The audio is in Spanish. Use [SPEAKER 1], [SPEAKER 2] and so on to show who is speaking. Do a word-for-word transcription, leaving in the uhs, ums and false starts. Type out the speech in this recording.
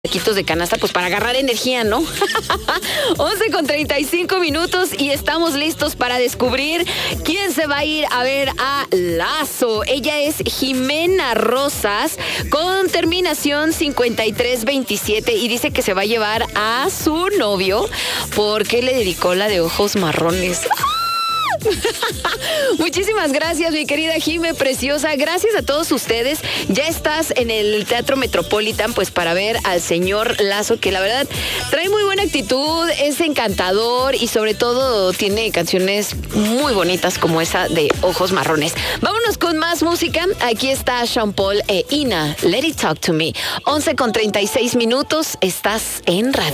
[SPEAKER 1] taquitos de canasta, pues para agarrar energía, ¿no? once con treinta y cinco minutos y estamos listos para descubrir quién se va a ir a ver a Lazo. Ella es Jimena Rosas con terminación cincuenta y tres veintisiete y dice que se va a llevar a su novio porque le dedicó la de ojos marrones. Muchísimas gracias, mi querida Jime, preciosa. Gracias a todos ustedes. Ya estás en el Teatro Metropolitan, pues para ver al señor Lazo, que la verdad trae muy buena actitud, es encantador y sobre todo tiene canciones muy bonitas como esa de Ojos Marrones. Vámonos con más música. Aquí está Sean Paul e Ina, Let It Talk to Me. once con treinta y seis minutos, estás en radio.